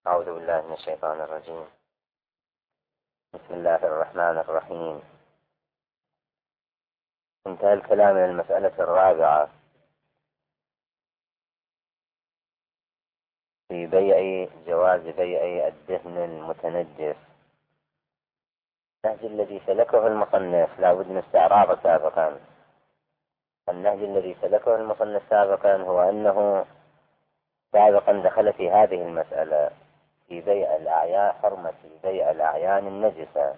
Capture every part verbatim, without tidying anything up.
أعوذ بالله من الشيطان الرجيم. بسم الله الرحمن الرحيم. انتهى الكلام من المسألة الرابعة في بيع جواز بيع الدهن المتنجس. النهج الذي سلكه المصنف لا بد من استعراضه سابقا. النهج الذي سلكه المصنف سابقا هو أنه سابقا دخل في هذه المسألة في بيع الأعيان، حرمة بيع الأعيان النجسة،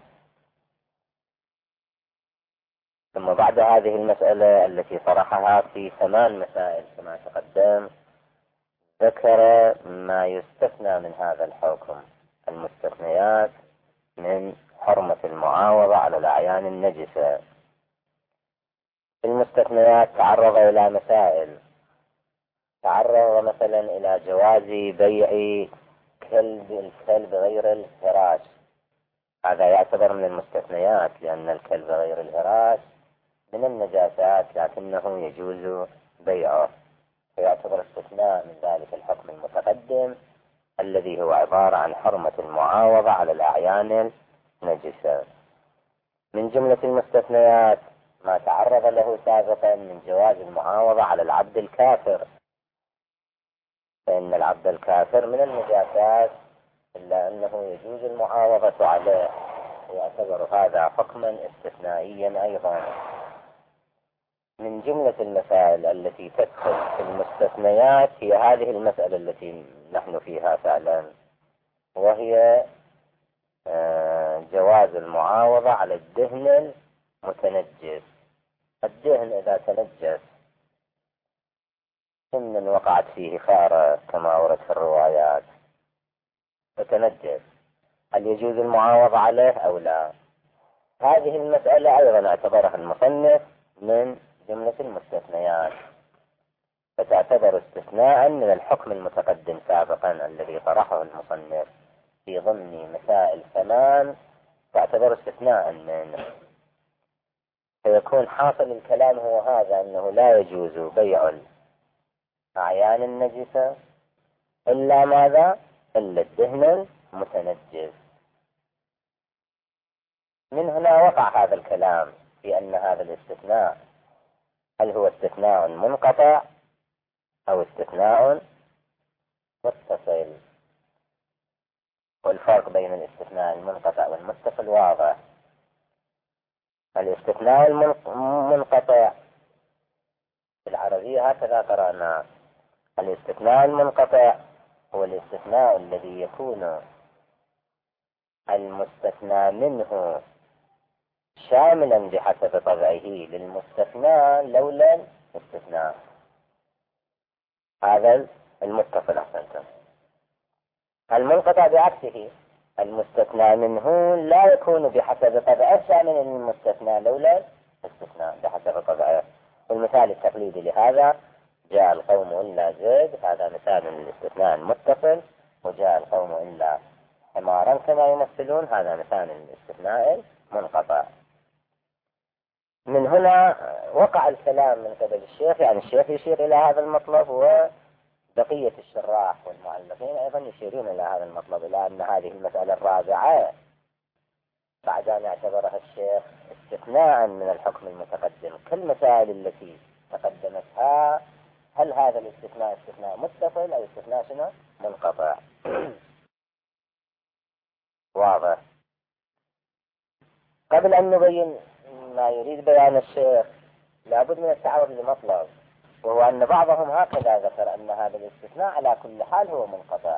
ثم بعد هذه المسألة التي طرحها في ثمان مسائل كما تقدم ذكر ما يستثنى من هذا الحكم، المستثنيات من حرمة المعاوضة على الأعيان النجسة. في المستثنيات تعرض إلى مسائل، تعرض مثلا إلى جواز بيع كلب الكلب غير الهراش، هذا يعتبر من المستثنيات لأن الكلب غير الهراش من النجاسات لكنه يجوز بيعه، فيعتبر استثناء من ذلك الحكم المتقدم الذي هو عبارة عن حرمة المعاوضة على الأعيان النجسة. من جملة المستثنيات ما تعرض له سابقا من جواز المعاوضة على العبد الكافر، فإن العبد الكافر من النجاسات إلا أنه يجوز المعاوضة عليه، ويعتبر هذا حكما استثنائيا أيضا. من جملة المسائل التي تدخل في المستثنيات هي هذه المسألة التي نحن فيها فعلا، وهي جواز المعاوضة على الدهن المتنجس. الدهن إذا تنجس ثم وقعت فيه خارة كما ورد في الروايات فتنجس، هل يجوز المعاوضة عليه أو لا؟ هذه المسألة أيضا اعتبرها المصنف من جملة المستثنيات، فتعتبر استثناء من الحكم المتقدم سابقا الذي طرحه المصنف في ضمن مسائل ثمان، تعتبر استثناء منه، فيكون حاصل الكلام هو هذا، أنه لا يجوز بيع الأعيان النجسة إلا ماذا؟ إلا الدهن المتنجس. من هنا وقع هذا الكلام في أن هذا الاستثناء هل هو استثناء منقطع أو استثناء متصل، والفرق بين الاستثناء المنقطع والمتصل واضح. الاستثناء المنقطع في العربية هكذا قرأنا، الاستثناء المنقطع هو الاستثناء الذي يكون المستثنى منه شاملا بحسب طبعه للمستثنى لولا الاستثناء. هذا المتصل أحسنتم. المنقطع بعكسه، المستثنى منه لا يكون بحسب طبعه شاملا للمستثنى لولا الاستثناء بحسب طبعه. والمثال التقليدي لهذا جاء القوم إلا زيد، هذا مثال من الاستثناء المتصل، وجاء القوم إلا حمارا كما يمثلون، هذا مثال من الاستثناء المنقطع. من هنا وقع الكلام من قبل الشيخ، يعني الشيخ يشير إلى هذا المطلب، وبقية الشراح والمعلقين أيضا يشيرون إلى هذا المطلب، إلى أن هذه المسألة الرابعة بعد أن اعتبرها الشيخ استثناء من الحكم المتقدم كالمسائل التي تقدمتها، هل هذا الاستثناء استثناء متصل أو استثناء شنو؟ منقطع. واضح. قبل أن نبين ما يريد بيان الشيخ لابد من التعرض لمطلب، وهو أن بعضهم هكذا ذكر أن هذا الاستثناء على كل حال هو منقطع،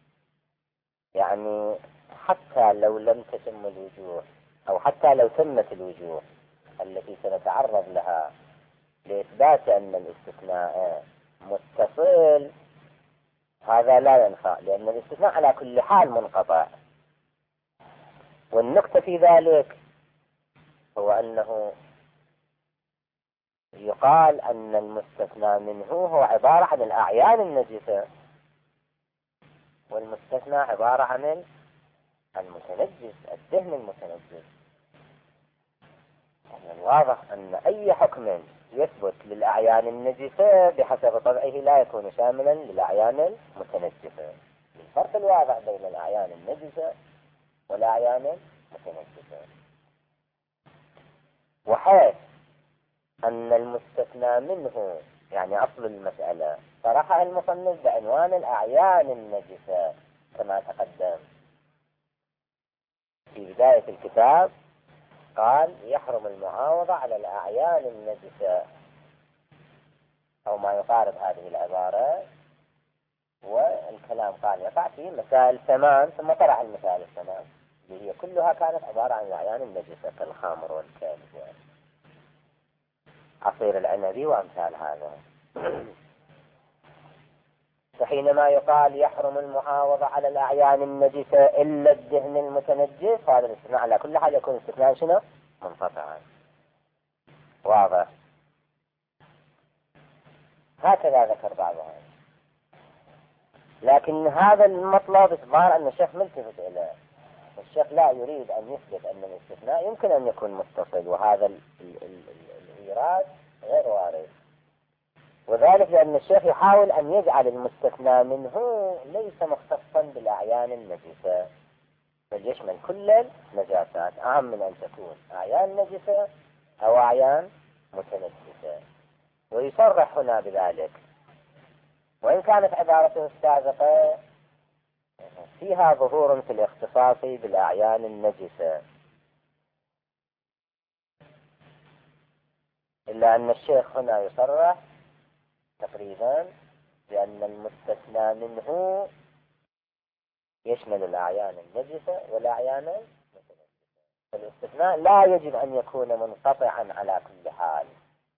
يعني حتى لو لم تتم الوجوه أو حتى لو تمت الوجوه التي سنتعرض لها لإثبات أن الاستثناء متصل، هذا لا ينفع، لأن الاستثناء على كل حال منقطع. والنقطة في ذلك هو أنه يقال أن المستثنى منه هو عبارة عن الأعيان النجسة، والمستثنى عبارة عن المتنجس، الدهن المتنجس. يعني الواضح أن أي حكم يثبت للأعيان النجسة بحسب طبعه لا يكون شاملا للأعيان المتنجسة. الفرق الواضح بين الأعيان النجسة والأعيان المتنجسة. وحيث أن المستثنى منه يعني أصل المسألة صرحها المصنف بعنوان الأعيان النجسة كما تقدم في بداية الكتاب، قال يحرم المعاوضة على الأعيان النجسة أو ما يقارب هذه العبارة، والكلام قال يقع في مسائل ثمان، ثم طرح المسائل الثمان اللي هي كلها كانت عبارة عن الأعيان النجسة كالخمر والكلب عصير العنبي وأمثال هذا. فحينما يقال يحرم المعاوضة على الأعيان النجسة إلا الدهن المتنجس، هذا الاستثناء على كل حال يكون استثناء شنو؟ منقطعا. واضح؟ هكذا ذكر بعضهم، لكن هذا المطلب إخبار أن الشيخ ملتفت إليه، الشيخ لا يريد أن يثبت أن الاستثناء يمكن أن يكون متصل، وهذا ال ال ال الإيراد غير وارد، وذلك لأن الشيخ يحاول أن يجعل المستثنى منه ليس مختصا بالأعيان النجسة، بل يشمل كل النجاسات، أهم من أن تكون أعيان نجسة أو أعيان متنجسة، ويصرح هنا بذلك. وإن كانت عبارته السابقة فيها ظهور في الاختصاص بالأعيان النجسة، إلا أن الشيخ هنا يصرح تقريبا بأن المستثنى منه يشمل الأعيان النجسة والأعيان المتنجسة، فالاستثناء لا يجب أن يكون منقطعا على كل حال.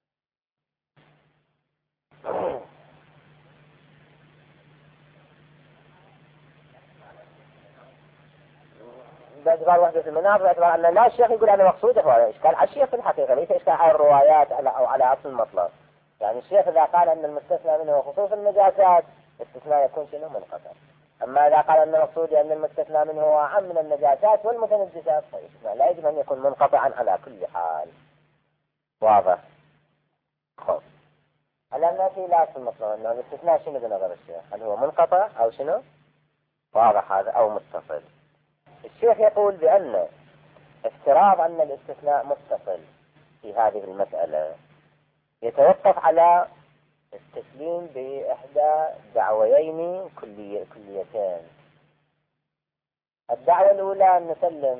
باعتبار وحدة المناط، باعتبار أن لا الشيخ يقول أنا مقصود هو إشكال على الشيخ في الحقيقة، ليس إشكال على الروايات أو على أصل المطلب. يعني الشيخ إذا قال أن المستثنى منه خصوص النجاسات الاستثناء يكون شنو؟ منقطع. أما إذا قال أن المقصود أن المستثنى منه هو عام من النجاسات والمتنجسات فالاستثناء لا يجب أن يكون منقطعا على كل حال. واضح؟ خب الآن ما في لا أصل المطلب أنه الاستثناء شنو بنظر الشيخ؟ هل هو منقطع أو شنو؟ واضح هذا أو متصل. الشيخ يقول بأن افتراض أن الاستثناء متصل في هذه المسألة يتوقف على التسليم بإحدى دعويين كلي كليتين. الدعوة الأولى أن نسلم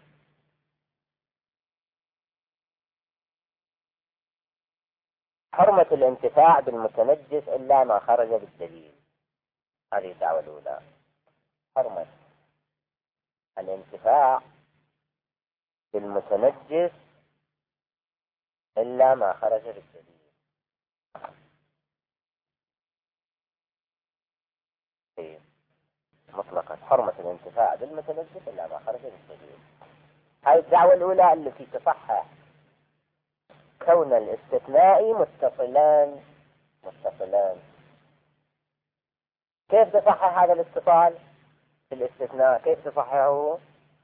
حرمة الانتفاع بالمتنجس إلا ما خرج بالدليل. هذه الدعوة الأولى، حرمة الانتفاع بالمتنجس إلا ما خرج بالدليل. مطلقا حرمة الانتفاع بالمتنجس إلا ما خرج بالدليل. هذه الدعوة الأولى التي تصحح كون الاستثناء متصلان متصلان. كيف تصحح هذا الاتصال في الاستثناء؟ كيف تصححه؟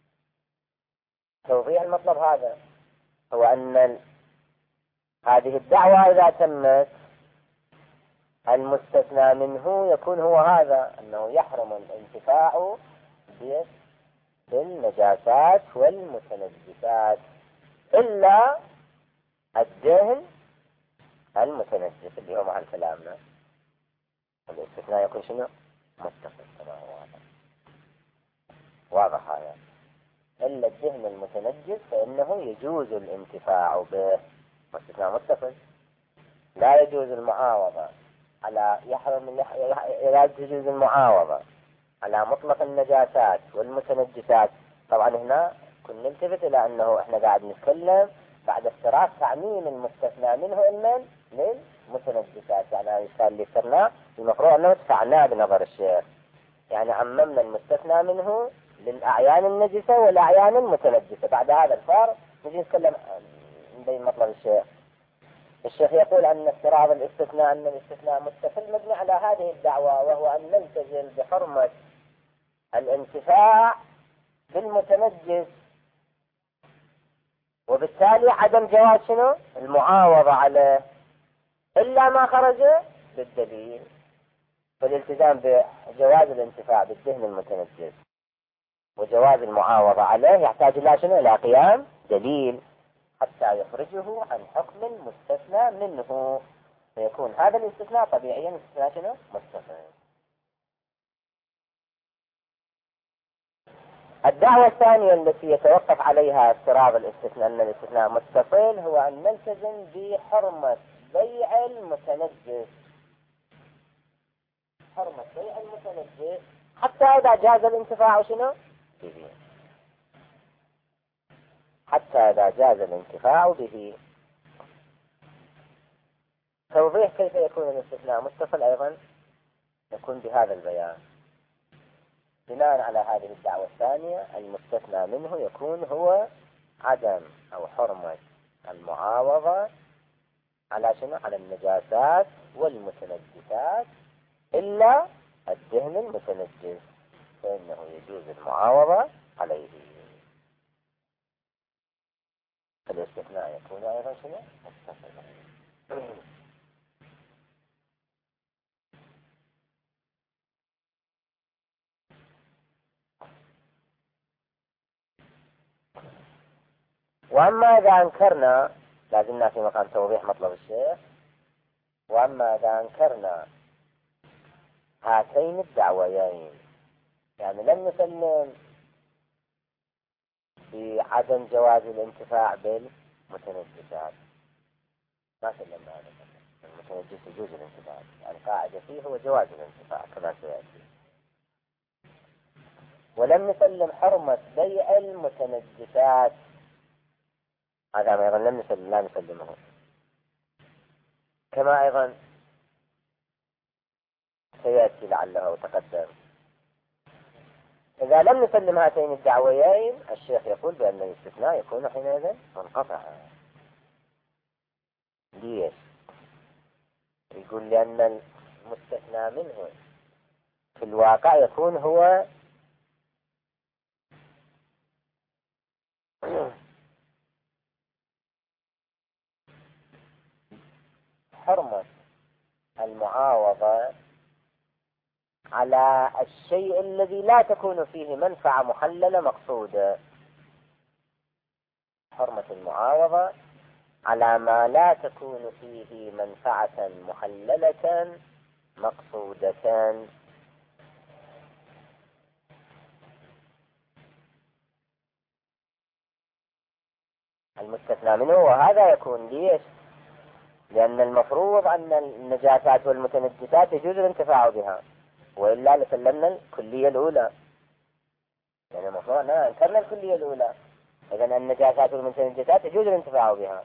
توضيح المطلب هذا هو أن هذه الدعوة إذا تمت المستثنى منه يكون هو هذا، أنه يحرم الانتفاع بالنجاسات والمتنجسات إلا الدهن المتنجس اللي هو محل كلامنا. الاستثناء يكون شنو؟ متصل كما هو واضح. واضح هذا. إلا الدهن المتنجس فإنه يجوز الانتفاع به، واستثناء متصل. لا يجوز المعاوضة على يحرم لا تجوز المعاوضة على مطلق النجاسات والمتنجسات. طبعا هنا كنا نلتفت إلى أنه إحنا قاعد نتكلم بعد افتراض تعميم المستثنى منه إلا للمتنجسات، يعني هذا الإشكال اللي صرنا المفروض أنه دفعناه بنظر الشيخ، يعني عممنا المستثنى منه للأعيان النجسة والأعيان المتنجسة. بعد هذا الفارق نجي نتكلم بين مطلب الشيخ. الشيخ يقول أن افتراض الاستثناء أن الاستثناء متصل مبني على هذه الدعوة، وهو أن نلتزم بحرمة الانتفاع بالمتنجس، وبالتالي عدم جواز شنو؟ المعاوضة عليه إلا ما خرج بالدليل. فالالتزام بجواز الانتفاع بالدهن المتنجس وجواز المعاوضة عليه يحتاج إلى شنو؟ إلى قيام دليل حتى يخرجه عن حكم المستثنى منه، فيكون هذا الاستثناء طبيعيا استثناء شنو؟ متصل. الدعوة الثانية التي يتوقف عليها افتراض الاستثناء أن الاستثناء متصل هو أن نلتزم بحرمة بيع المتنجس، حرمة بيع المتنجس حتى إذا جاز الانتفاع شنو؟ به، حتى إذا جاز الانتفاع به. توضيح كيف يكون الاستثناء متصل أيضا يكون بهذا البيان. بناء على هذه الدعوة الثانية المستثنى منه يكون هو عدم أو حرمة المعاوضة على شنو؟ على النجاسات والمتنجسات إلا الدهن المتنجس، فإنه يجوز المعاوضة عليه. الاستثناء يكون أيضا شنو؟ متصلا. وأما إذا أنكرنا، لازمنا في مقام توضيح مطلب الشيخ، وأما إذا أنكرنا هاتين الدعويين، يعني لم نسلم بعدم جواز الانتفاع بالمتنجسات، ما سلمنا هذا المتنجس يجوز الانتفاع، القاعدة فيه هو جواز الانتفاع كما سيأتي. ولم نسلم حرمة بيع المتنجسات، هذا أيضا لم نسلم، لا نسلمه. كما أيضا سيأتي لعله وتقدم. إذا لم نسلم هاتين الدعويين الشيخ يقول بأن الاستثناء يكون حينئذ منقطعا. ليش؟ يقول لأن المستثنى منه في الواقع يكون هو حرمة المعاوضة على الشيء الذي لا تكون فيه منفعة محللة مقصودة، حرمة المعاوضة على ما لا تكون فيه منفعة محللة مقصودة. المستثنى منه وهذا يكون ليش؟ لأن المفروض أن النجاسات والمتنجسات يجوز الانتفاع بها، وإلا لسلمنا الكلية الأولى، يعني المفروض أننا أنكرنا الكلية الأولى، إذن النجاسات والمتنجسات يجوز الانتفاع بها،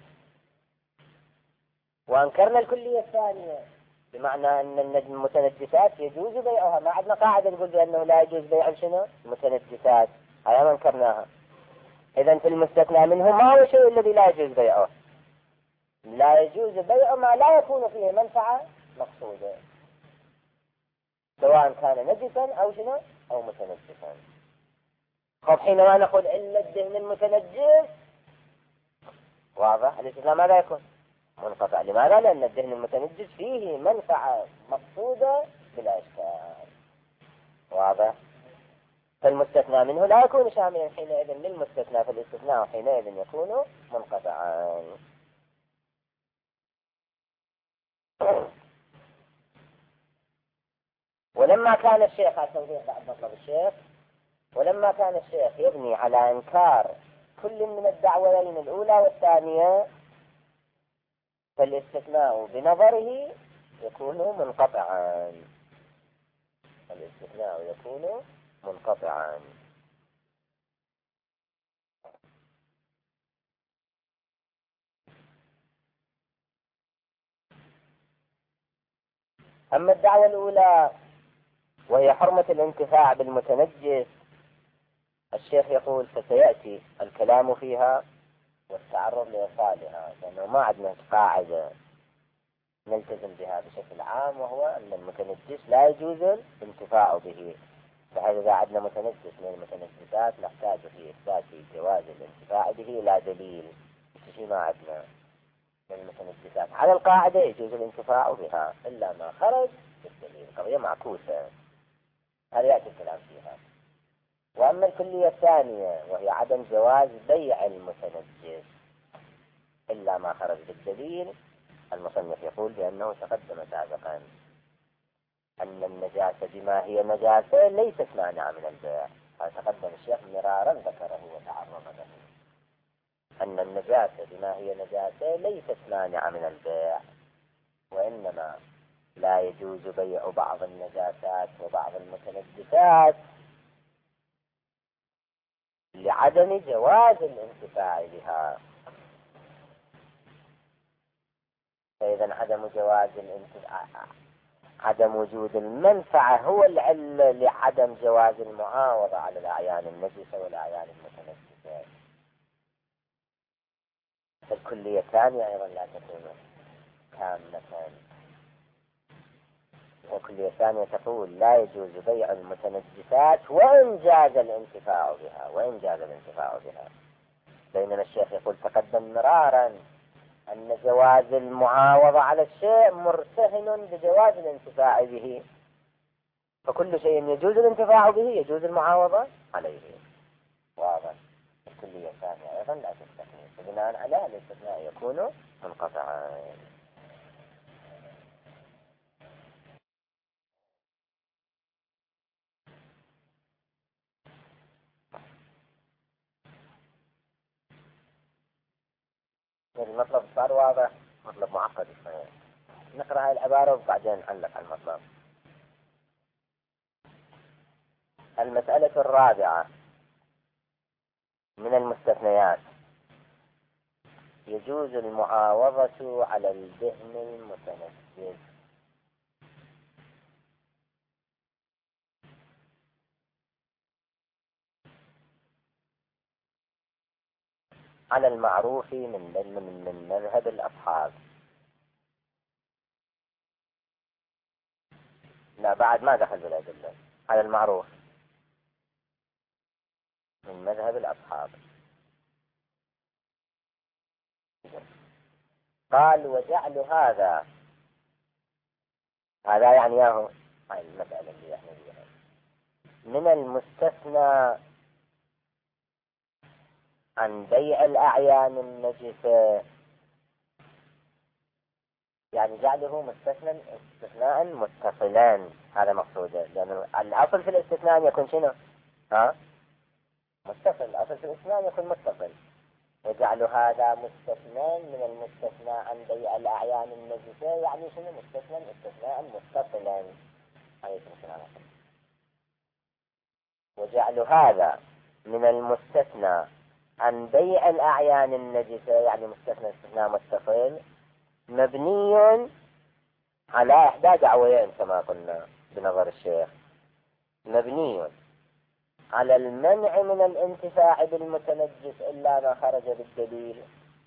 وأنكرنا الكلية الثانية بمعنى أن المتنجسات يجوز بيعها. ما عندنا قاعدة نقول بأنه لا يجوز بيع شنو؟ المتنجسات، هذا ما أنكرناها. إذن في المستثنى منه ما هو الشيء الذي لا يجوز بيعه؟ لا يجوز بيع ما لا يكون فيه منفعة مقصودة، سواء كان نجسا أو شنو أو متنجسا. خب حينما نقول إلا الدهن المتنجس، واضح الاستثناء ماذا يكون؟ منقطع. لماذا؟ لأن الدهن المتنجس فيه منفعة مقصودة بلا إشكال، واضح. فالمستثنى منه لا يكون شاملا حينئذ للمستثنى، فالاستثناء حينئذ يكون منقطعا. ولما كان الشيخ على توضيح بعد مطلب الشيخ، ولما كان الشيخ يبني على إنكار كل من الدعوتين الأولى والثانية، فالاستثناء بنظره يكون منقطعا، الاستثناء يكون منقطعا. أما الدعوة الأولى وهي حرمة الانتفاع بالمتنجس، الشيخ يقول فسيأتي الكلام فيها والتعرض لإرسالها، لأنه ما عندنا قاعدة نلتزم بها بشكل عام، وهو أن المتنجس لا يجوز الانتفاع به. فهذا إذا عندنا متنجس من المتنجسات نحتاج في إثبات جواز الانتفاع به لا دليل، شيء ما عندنا من المتنجسات. على القاعدة يجوز الانتفاع بها إلا ما خرج بالدليل، قضية معكوسة، هذا يأتي الكلام فيها. وأما الكلية الثانية وهي عدم جواز بيع المتنجس إلا ما خرج بالدليل، المصنف يقول بأنه تقدم سابقا أن النجاسة بما هي نجاسة ليست مانعة من البيع. هذا تقدم الشيخ مرارا ذكره وتعرض له، أن النجاسة بما هي نجاسة ليست مانعة من البيع، وإنما لا يجوز بيع بعض النجاسات وبعض المتنجسات لعدم جواز الانتفاع بها. فإذا عدم جواز الانتفاع، عدم وجود المنفعة هو العلة لعدم جواز المعاوضة على الأعيان النجسة والأعيان المتنجسة. فالكلية الثانية أيضا لا تكون كاملة. الكلية الثانية تقول لا يجوز بيع المتنجسات وإن جاز الانتفاع بها، وإن جاز الانتفاع بها. بينما الشيخ يقول تقدم مرارا أن جواز المعاوضة على الشيء مرتهن بجواز الانتفاع به، فكل شيء يجوز الانتفاع به يجوز المعاوضة عليه. واضح. الكلية الثانية أيضا لا تستثني، فبناء على الاستثناء يكون منقطعا. المطلب صار واضح، مطلب معقد شوية. نقرأ هاي العبارة وبعدين نعلق على المطلب. المسألة الرابعة من المستثنيات: يجوز المعاوضة على الدهن المتنجس. على المعروف من من مذهب الأصحاب. لا بعد ما دخل بالأدلة، على المعروف من مذهب الأصحاب. قال وجعل هذا، هذا يعني ياهو هاي المسألة اللي احنا فيها، من المستثنى عن بيع الأعيان النجسة، يعني جعله مستثنى استثناء متصلا. هذا مقصوده، لأن الأصل في الاستثناء أن يكون شنو؟ ها؟ متصل. الأصل في الاستثناء يكون متصل. وجعل هذا مستثنى من المستثنى عن بيع الأعيان النجسة، يعني شنو مستثنى؟ استثناء متصلا. وجعل هذا من المستثنى عن بيع الأعيان النجسة، يعني مستثنى استثناء متصل، مبني على إحدى دعوين كما قلنا بنظر الشيخ. مبني على المنع من الانتفاع بالمتنجس إلا ما خرج بالدليل،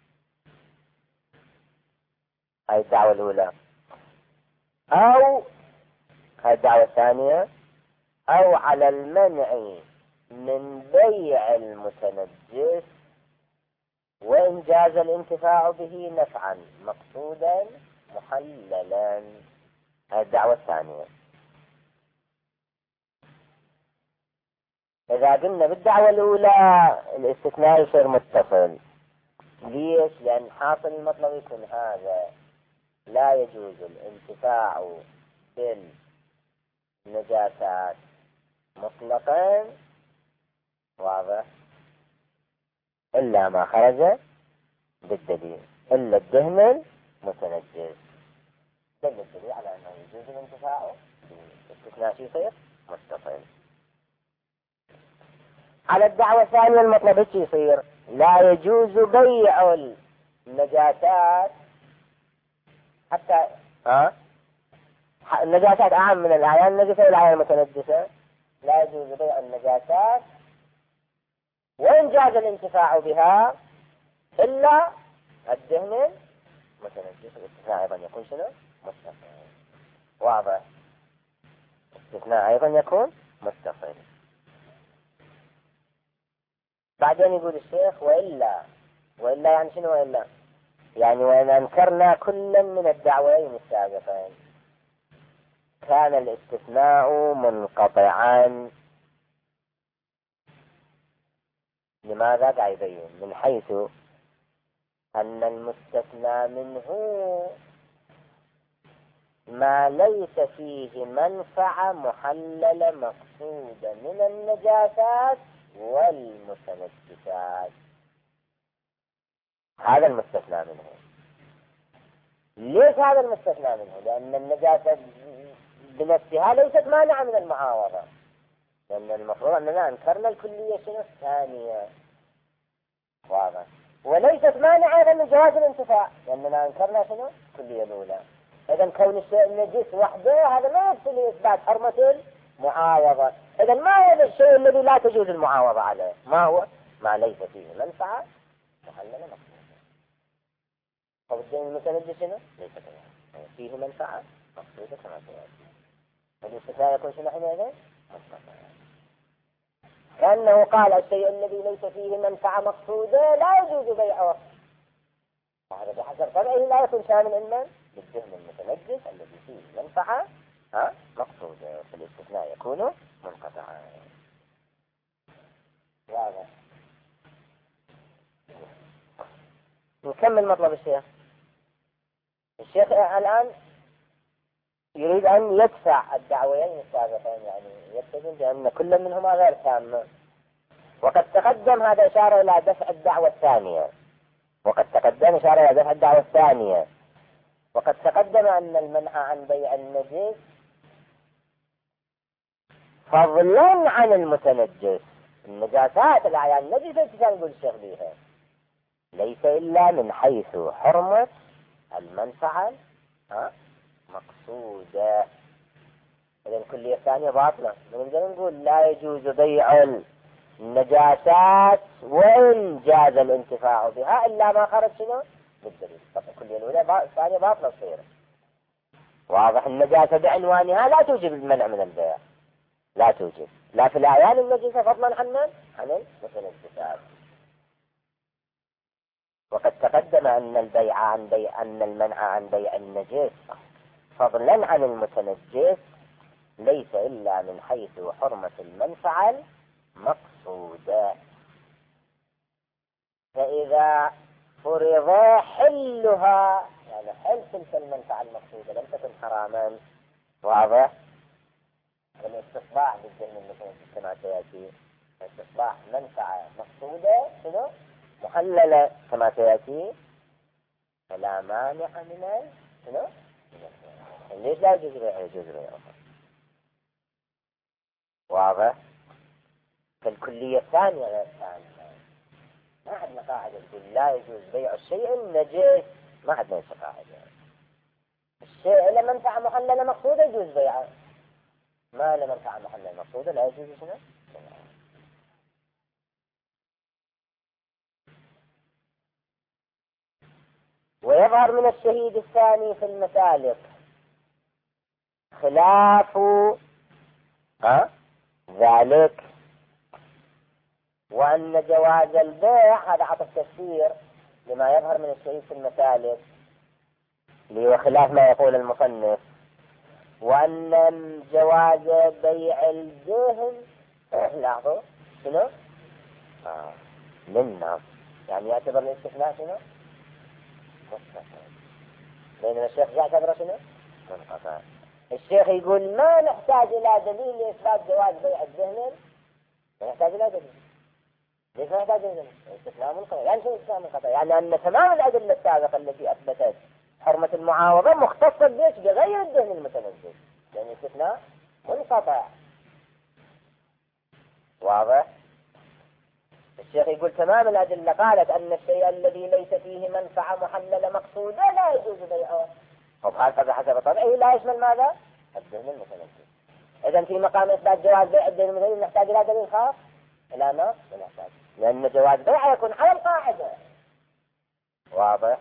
هاي الدعوة الأولى، أو هاي الدعوة الثانية، أو على المنع من بيع المتنجس وإن جاز الانتفاع به نفعا مقصودا محللا. هاي الدعوة الثانية. إذا قلنا بالدعوة الأولى الاستثناء يصير متصل. ليش؟ لأن حاصل المطلب يكون هذا: لا يجوز الانتفاع بالنجاسات مطلقا، واضح، إلا ما خرج بالدليل، إلا الدهن المتنجس. دل الدليل على أنه يجوز الانتفاع بالاستثناء يصير متصل. على الدعوة الثانية المطلب ايش يصير؟ لا يجوز بيع النجاسات، حتى ها النجاسات أعم من الأعيان النجسة والأعيان المتنجسة. لا يجوز بيع النجاسات وإن جاز الانتفاع بها إلا الدهن متنجس. الاستثناء أيضا يكون شنو؟ متصل. واضح. الاستثناء أيضا يكون متصل. بعدين يقول الشيخ وإلا، وإلا يعني شنو وإلا؟ يعني وإن أنكرنا كلا من الدعوين السابقين، كان الاستثناء منقطعا. لماذا؟ قاعد يبين من حيث أن المستثنى منه ما ليس فيه منفعة محللة مقصودة من النجاسات والمتنجسات، هذا المستثنى منه. ليش هذا المستثنى منه؟ لأن النجاسة بنفسها ليست مانعة من المعاوضة، لأن المفروض أننا أنكرنا الكلية شنو الثانية، واضح، وليست مانعة من جواز الانتفاع، لأننا أنكرنا شنو الكلية الأولى. إذا كون الشيء النجس وحده هذا ما يكفي إثبات حرمة المعاوضة. إذا ما هو الشيء الذي لا تجوز المعاوضة عليه؟ ما هو؟ ما ليس فيه منفعة محللة مقصودة. فالدين المتنجس شنو؟ ليس فيه منفعة مقصودة كما سيأتي، فالاستثناء يكون شنو حينئذ؟ مستقر. كأنه قال الشيء الذي ليس فيه منفعة مقصودة لا يجوز بيعه، وهذا بحسب طبعه لا يكون شاملا إلا بالدهن المتنجس الذي فيه منفعة ها مقصودة، فالاستثناء يكون منقطعا. واضح. نكمل مطلب الشيخ. الشيخ الآن يريد أن يدفع الدعويين السابقين، يعني يتبين بأن كل منهما غير تام. وقد تقدم هذا إشارة إلى دفع الدعوة الثانية، وقد تقدم إشارة إلى دفع الدعوة الثانية وقد تقدم أن المنع عن بيع النجس فضلا عن المتنجس. النجاسات الأعيان النجسة كان يقول الشيخ بها ليس إلا من حيث حرمة المنفعة ها مقصودة. إذا الكلية الثانية باطلة، نقدر نقول لا يجوز بيع النجاسات وإن جاز الانتفاع بها إلا ما خرج شنو بالدليل. الكلية الأولى الثانية باطلة تصير. واضح. النجاسة بعنوانها لا توجب المنع من البيع، لا توجب لا في الأعيان النجسة فضلا عن من؟ عن المتنجسات. وقد تقدم أن البيع عن بيع أن المنع عن بيع النجس فضلا عن المتنجس ليس إلا من حيث حرمة المنفعة المقصودة. فإذا فرض حلها، يعني حل تلك المنفعة المقصودة لم تكن حراما، واضح. الاستصلاح بالذهن المتنجس كما سيأتي، استصلاح منفعة مقصودة شنو محللة كما سيأتي، فلا مانع من شنو ليش لا يجوز بيع؟ يجوز بيع. واضح. فالكلية الثانية غير الثانية. ما عندنا قاعدة تقول لا يجوز بيع الشيء النجس، ما عندنا قاعدة. الشيء إذا منفعة محللة مقصودة يجوز بيعه، ما له منفعة محللة مقصودة لا يجوز شنو. ويظهر من الشهيد الثاني في المسالك خلاف ها ذلك، وأن جواز البيع هذا عطف تفسير لما يظهر من الشهيد في المسالك اللي هو خلاف ما يقول المصنف، وأن جواز بيع الدهن لاحظوا شنو آه. للنص، يعني يعتبر الاستثناء شنو بينما الشيخ يعتبر شنو منقطع. الشيخ يقول ما نحتاج إلى دليل لإثبات جواز بيع الدهن، ما نحتاج إلى دليل. ليش ما نحتاج إلى دليل؟ الاستثناء منقطع. يعني شو الاستثناء منقطع؟ يعني أن تمام الأدلة السابقة التي أثبتت حرمة المعاوضة مختصة بيش بغير الدهن المتنجس، يعني الاستثناء منقطع. واضح. الشيخ يقول تمام الأدلة قالت أن الشيء الذي ليس فيه منفعة محللة مقصودة لا يجوز بيعه، وهذا حسب طبعه لا يشمل ماذا؟ الدهن المتنجس. إذا في مقام إثبات جواز بيع الدهن المتنجس نحتاج إلى دليل خاص؟ إلى نص لا نحتاج، لأن جواز بيع يكون على القاعدة. واضح.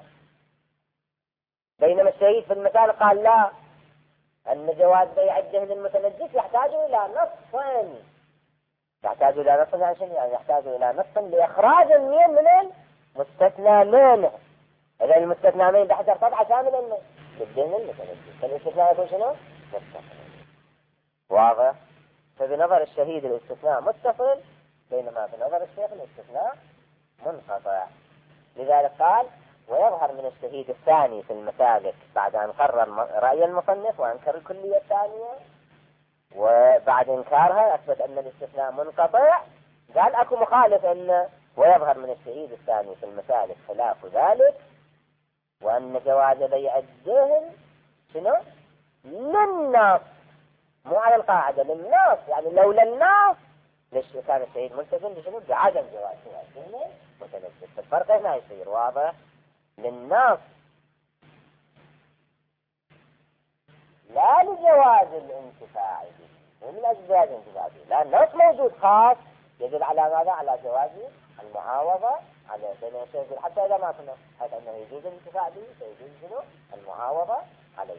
بينما الشهيد في المثال قال لا، أن جواز بيع الدهن المتنجس يحتاج إلى نص، يحتاج إلى نص عشان يعني يحتاج إلى نص لإخراج المين من المستثنى منه. إذا المستثنى منه بحجر طبعا شامل إنه بالدهن المتنجس، فالاستثناء يكون شنو؟ مستثنى. واضح؟ فبنظر الشهيد الاستثناء متصل، بينما بنظر الشيخ الاستثناء منقطع. لذلك قال ويظهر من الشهيد الثاني في المسالك بعد أن قرر رأي المصنف وأنكر الكلية الثانية، وبعد إنكارها أثبت أن الاستثناء منقطع، قال أكو مخالف أن ويظهر من الشهيد الثاني في المسالك خلاف ذلك، وأن جواز بيع الدهن شنو؟ للناس، مو على القاعدة، للناس، يعني لولا الناس ليش كان الشهيد ملتزم بشنو؟ بعدم جواز بيع الدهن متنجس. الفرق هنا يصير واضح. للناس لا لجواز الانتفاع به، من الأسباب الانتفاع به، لأن النص موجود خاص يدل على ماذا؟ على جواز المعاوضة على بين الشيء، حتى إذا ما كنا حتى أنه يجوز الانتفاع به فيجوز شنو؟ المعاوضة عليه.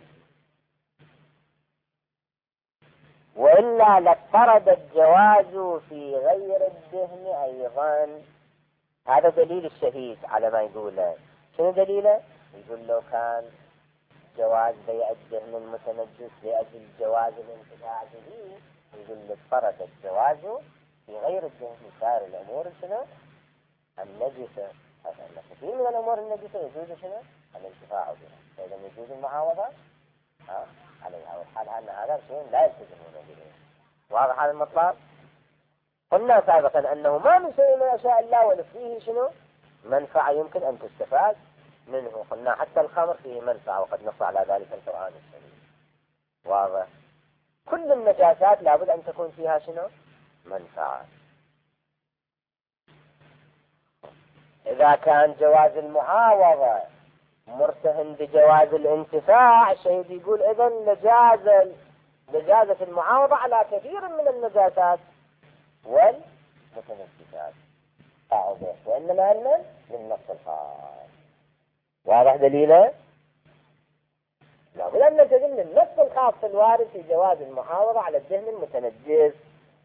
وإلا لاضطرد الجواز في غير الدهن أيضا. هذا دليل الشهيد على ما يقوله. شنو دليله؟ يقول لو كان جواز بيع الدهن المتنجس لأجل جواز الانتفاع به، يقول لاضطرد الجواز في غير الدهن سائر الأمور شنو؟ النجسة. أن كثير من الأمور النجسة يجوز شنو؟ الانتفاع بها، فإذا يجوز المعاوضة ها عليها، والحال أن هذا شيء لا يلتزمون به. واضح هذا المطلب؟ قلنا سابقا أنه ما من شيء من أشياء الله ولا فيه شنو؟ منفعة يمكن أن تستفاد منه. قلنا حتى الخمر فيه منفعة، وقد نص على ذلك القرآن الكريم. واضح؟ كل النجاسات لابد أن تكون فيها شنو؟ منفعة. إذا كان جواز المعاوضة مرتهن بجواز الانتفاع، الشهيد يقول إذن لجاز لجازة المعاوضة على كثير من النجاسات والمتنجسات، وإنما أن للنص الخاص. واضح دليله؟ لابد أن نلتزم للنص الخاص الوارد في جواز المعاوضة على الدهن المتنجس.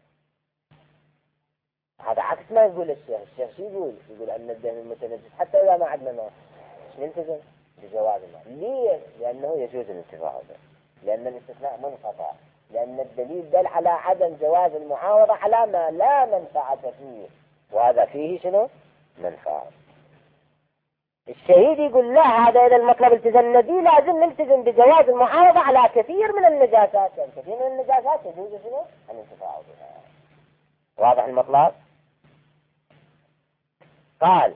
هذا عكس ما يقول الشيخ. الشيخ شو يقول؟ يقول أن الدهن المتنجس حتى إذا ما عندنا نص نلتزم بجواز المعاوضة. ليه؟ لأنه يجوز الانتفاع به، لأن الاستثناء منقطع، لأن الدليل دل على عدم جواز المعاوضة على ما لا منفعة فيه، وهذا فيه شنو؟ منفعة. الشهيد يقول لا، هذا إذا المطلب التزمنا به لازم نلتزم بجواز المعاوضة على كثير من النجاسات، يعني كثير من النجاسات يجوز شنو؟ الانتفاع بها. واضح المطلب؟ قال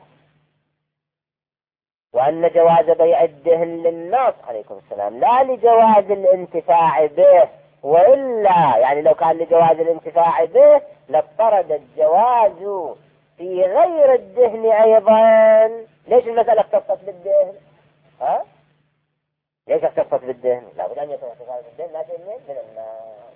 وأن جواز بيع الدهن للناس عليكم السلام لا لجواز الانتفاع به، وإلا يعني لو كان لجواز الانتفاع به لاضطرد الجواز في غير الدهن أيضا. ليش المسألة اختصت بالدهن؟ ها؟ ليش اختصت بالدهن؟ لابد أن يكون اختصاص بالدهن لا شيء من الناس.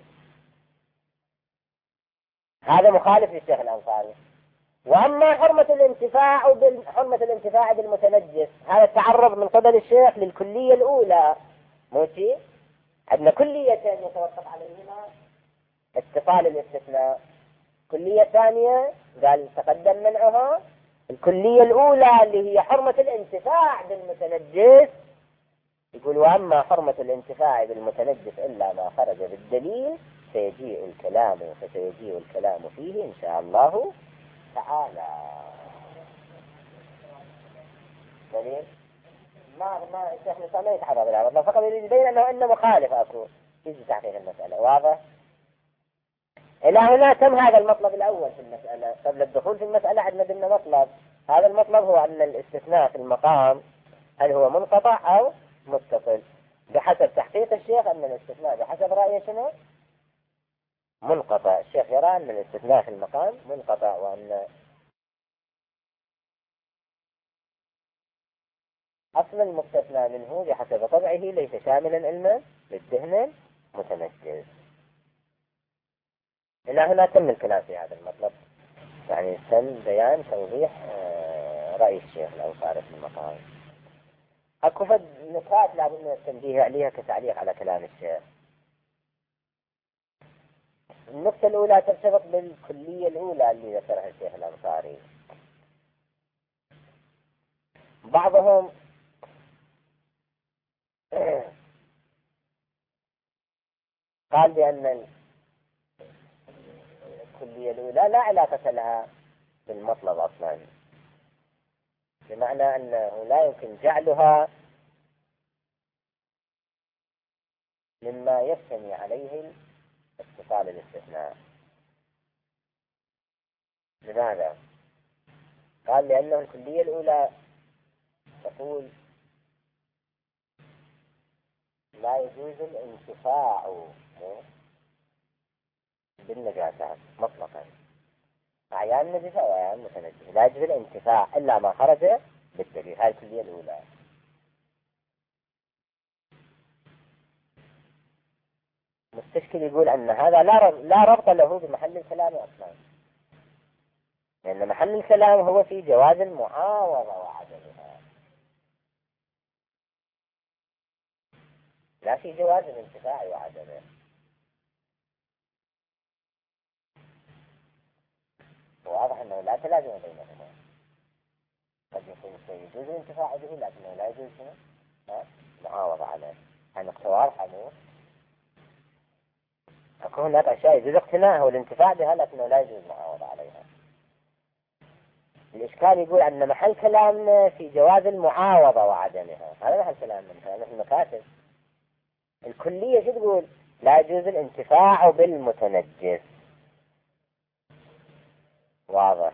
هذا مخالف للشيخ الأنصاري. وأما حرمة الانتفاع بال... حرمة الانتفاع بالمتنجس، هذا التعرض من قبل الشيخ للكلية الأولى. موتي عندنا كليتين يتوقف عليهما اتصال الاستثناء. كلية ثانية قال تقدم منعها. الكلية الأولى اللي هي حرمة الانتفاع بالمتنجس، يقول وأما حرمة الانتفاع بالمتنجس إلا ما خرج بالدليل سيجيء الكلام فسيجيء الكلام فيه إن شاء الله تعالى. دليل ما ما الشيخ الإسلام ما يتعرض لها، والله فقط يريد يبين أنه إنه مخالف أكو يجي تحقيق المسألة. واضح؟ إلى هنا تم هذا المطلب الأول في المسألة. قبل الدخول في المسألة عندنا بنا مطلب. هذا المطلب هو أن الاستثناء في المقام هل هو منقطع أو متصل. بحسب تحقيق الشيخ أن الاستثناء بحسب رأيه شنو؟ منقطع. الشيخ يرى أن الاستثناء في المقام منقطع، وأن أصل المستثنى منه بحسب طبعه ليس شاملا علما للدهن متنجس. إلى هنا تم الكلام في هذا المطلب، يعني تم بيان توضيح رأي الشيخ الأنصاري في المقام. أكو فد نقاط لابد من التنبيه عليها كتعليق على كلام الشيخ. النقطة الأولى ترتبط بالكلية الأولى اللي ذكرها الشيخ الأنصاري. بعضهم قال بأن الكلية الأولى لا علاقة لها بالمطلب أصلا، بمعنى أنه لا يمكن جعلها مما يبتني عليه اتصال الاستثناء. لماذا؟ قال لأنه الكلية الأولى تقول لا يجوز الانتفاع بالنجاسات مطلقا، أعيان نجسة وأعيان متنجسة، لا يجوز الانتفاع إلا ما خرج بالدليل. هذه الكلية الأولى. مستشكل يقول أن هذا لا لا ربط له بمحل الكلام أصلا، لأن محل الكلام هو في جواز المعاوضة وعدمها، لا في جواز الانتفاع وعدمه. واضح أنه لا تلازم بينهما، قد يكون الشيء يجوز الانتفاع به لكنه لا يجوز المعاوضة عليه. هنقطة واضحة مو؟ أكون هناك أشياء يجوز اقتناعها والانتفاع بها لكنه لا يجوز المعاوضة عليها. الإشكال يقول أن محل كلامنا في جواز المعاوضة وعدمها، هذا محل كلامنا مثلا في المكاتب. الكلية شو تقول؟ لا يجوز الانتفاع بالمتنجس. واضح؟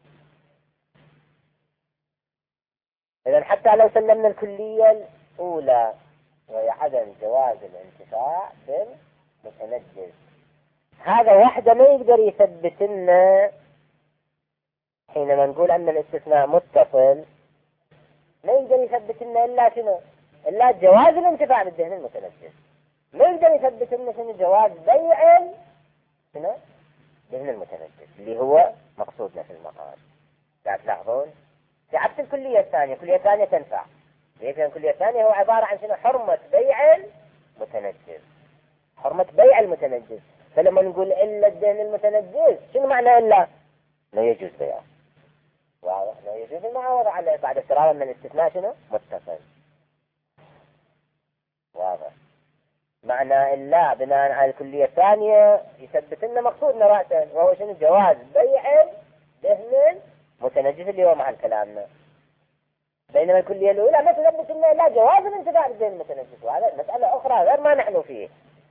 إذن حتى لو سلمنا الكلية الأولى وهي عدم جواز الانتفاع بالمتنجس، هذا وحده ما يقدر يثبت لنا حينما نقول أن الاستثناء متصل، ما يقدر يثبت لنا إلا شنو؟ إلا جواز الانتفاع بالدهن المتنجس. ما يقدر يثبت لنا شنو؟ جواز بيع شنو؟ دهن المتنجس اللي هو مقصودنا في المقال. لا تلاحظون؟ في عكس الكلية الثانية، الكلية الثانية تنفع. لأن الكلية الثانية هو عبارة عن شنو؟ حرمة بيع المتنجس. حرمة بيع المتنجس. فلما نقول إلا الدهن المتنجس شنو معنى إلا؟ لا يجوز بيعه. واضح؟ لا يجوز المعاوضة عليه بعد افتراض أن الاستثناء شنو؟ متصل. واضح؟ معنى إلا بناء على الكلية الثانية يثبت لنا مقصودنا رأسا، وهو شنو؟ جواز بيع دهن متنجس اللي هو محل كلامنا. بينما الكلية الأولى ما تثبت لنا إلا جواز الانتفاع بالدهن المتنجس، وهذا مسألة أخرى غير ما نحن فيه.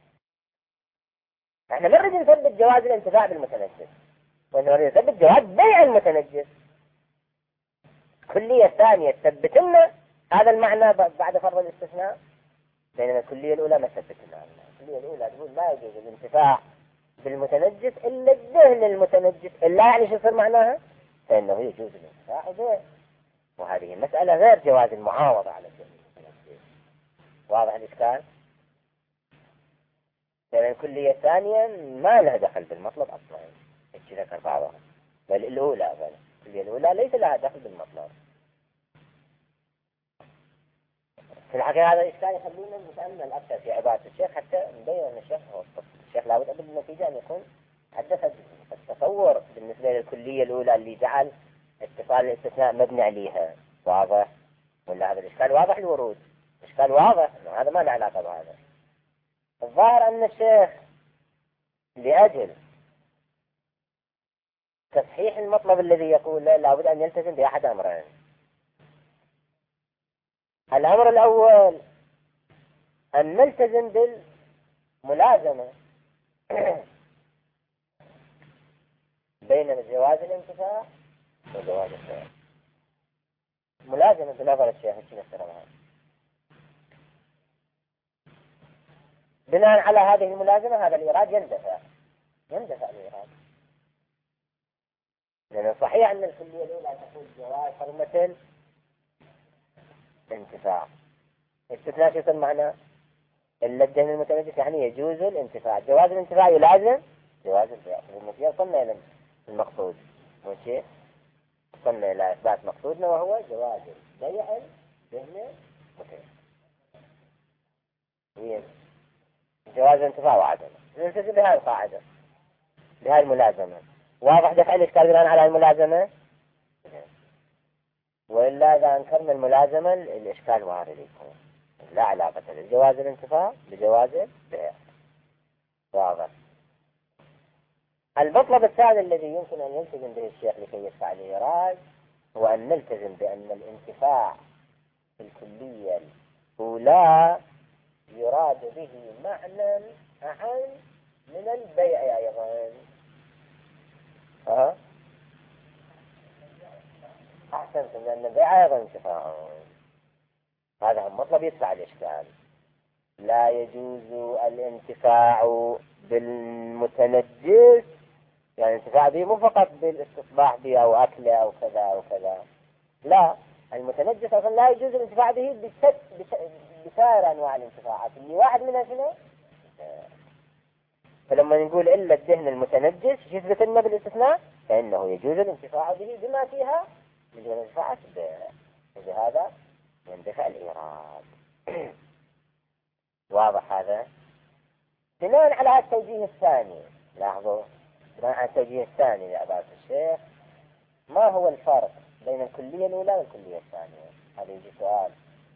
احنا ما نريد نثبت جواز الانتفاع بالمتنجس، ونريد نثبت جواز بيع المتنجس. الكلية الثانية تثبت لنا هذا المعنى بعد فرض الاستثناء، بينما الكلية الأولى ما تثبت لنا. الكلية الأولى تقول لا يجوز الانتفاع بالمتنجس إلا الدهن المتنجس، إلا يعني شو يصير معناها؟ فإنه يجوز الانتفاع به، وهذه مسألة غير جواز المعاوضة على الدهن المتنجس. واضح الإشكال؟ لأن الكلية الثانية ما لها دخل بالمطلب أصلا، هيك ذكر بعضها. بل الأولى بل الكلية الأولى ليس لها دخل بالمطلب. في الحقيقة هذا الإشكال يخلينا نتأمل أكثر في عبارة الشيخ حتى نبين أن الشيخ هو الشيخ لابد قبل النتيجة أن يكون حدث التصور بالنسبة للكلية الأولى اللي جعل اتصال الاستثناء مبني عليها. واضح؟ ولا هذا الإشكال واضح الورود؟ إشكال واضح إنه هذا ما له علاقة بهذا. الظاهر أن الشيخ لأجل تصحيح المطلب الذي يقول لابد أن يلتزم بأحد أمرين. الأمر الأول أن نلتزم بالملازمة بين جواز الانتفاع وجواز البيع. ملازمة بنظر الشيخ الشيخ نفسرها. بناء على هذه الملازمة هذا الإيراد يندفع يندفع الإيراد، لأن صحيح أن الكلية الأولى تقول جواز حرمة الانتفاع، استثناء شو معنى؟ إلا الدهن المتنجس يعني يجوز الانتفاع. جواز الانتفاع يلازم جواز البيع. المثير صلنا إلى المقصود ماشي، صلنا إلى إثبات مقصودنا وهو جواز بيع الدهن المتنجس. جواز الانتفاع وعدمه نلتزم بهذه القاعدة بهذه الملازمة. واضح دفع الإشكال بناء على الملازمة؟ وإلا إذا أنكرنا الملازمة الإشكال وارد يكون لا علاقة لجواز الانتفاع بجواز البيع. واضح. المطلب الثاني الذي يمكن أن يلتزم به الشيخ لكي يدفع الإيراد هو أن نلتزم بأن الانتفاع في الكلية الأولى يراد به معنى أعم من البيع أيضا. أه؟ أحسنتم، لأن البيع أيضا انتفاع. هذا هو مطلب يدفع الإشكال. لا يجوز الانتفاع بالمتنجس، يعني الانتفاع به مو فقط بالاستصباح به أو أكله أو كذا أو كذا، لا، المتنجس أصلا لا يجوز الانتفاع به بست بسائر أنواع الانتفاعات اللي واحد منها شنو؟ فلما نقول إلا الدهن المتنجس يثبت لنا بالاستثناء فإنه يجوز الانتفاع به بما فيها من الانتفاعات، بهذا يندفع الإيراد. واضح هذا؟ بناء على التوجيه الثاني، لاحظوا، بناء على التوجيه الثاني لأباس الشيخ، ما هو الفرق بين الكلية الأولى والكلية الثانية؟ هذا يجي سؤال.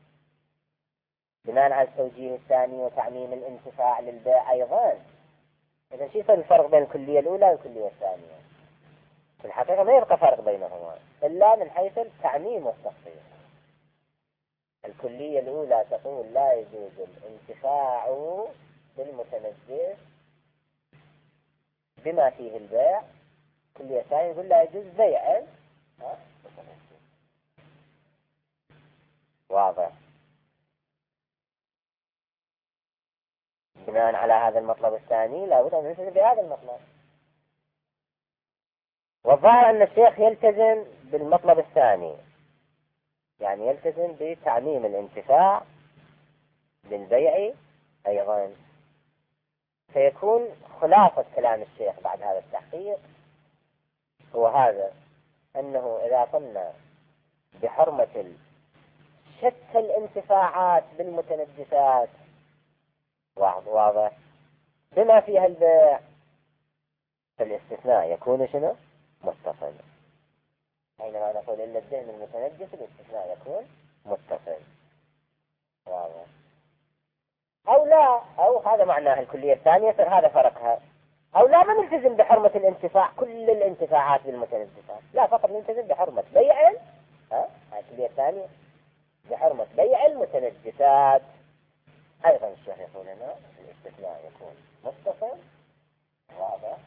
بناء على التوجيه الثاني وتعميم الانتفاع للبيع أيضا، إذا شو الفرق بين الكلية الأولى والكلية الثانية؟ في الحقيقة ما يبقى فرق بينهما إلا من حيث التعميم والتخصيص. الكلية الأولى تقول لا يجوز الانتفاع بالمتنجس بما فيه البيع، الكلية الثانية يقول لا يجوز بيع المتنجس. واضح؟ بناء على هذا المطلب الثاني لابد أن نلتزم بهذا المطلب. والظاهر أن الشيخ يلتزم بالمطلب الثاني، يعني يلتزم بتعميم الانتفاع للبيع أيضا. سيكون خلاصة كلام الشيخ بعد هذا التحقيق هو هذا، أنه إذا قلنا بحرمة شتى الانتفاعات بالمتنجسات، واضح، بما فيها البيع، فالاستثناء يكون شنو؟ متصل. حينما نقول إلا الدهن المتنجس الاستثناء يكون متصل. واضح؟ أو لا، أو هذا معناه الكلية الثانية، فهذا فرقها. أو لا، ما نلتزم بحرمة الانتفاع كل الانتفاعات بالمتنجسات، لا، فقط نلتزم بحرمة بيع، ها، هذه الكلية الثانية، بحرمة بيع المتنجسات. أيضا الشيخ يقول لنا الاستثناء يكون متصل. واضح؟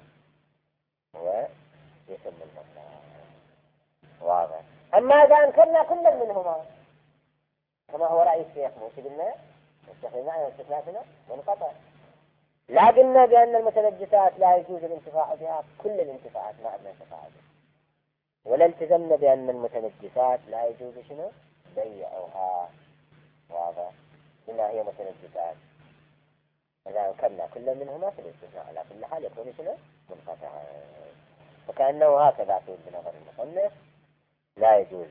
ويتم المطلق. واضح؟ أما إذا أنكرنا كل منهما كما هو رأي الشيخ، مو قلنا استثناء واستثناء منقطع، لا قلنا بأن المتنجسات لا يجوز الانتفاع بها كل الانتفاعات، ما عندنا انتفاع بها، ولا التزمنا بأن المتنجسات لا يجوز شنو؟ بيعها. واضح؟ بما هي متنجسات، إذا أنكرنا كل منهما في الاستثناء على كل حال يكون شنو؟ منقطعا. وكأنه هكذا يقول بنظر المصنف لا يجوز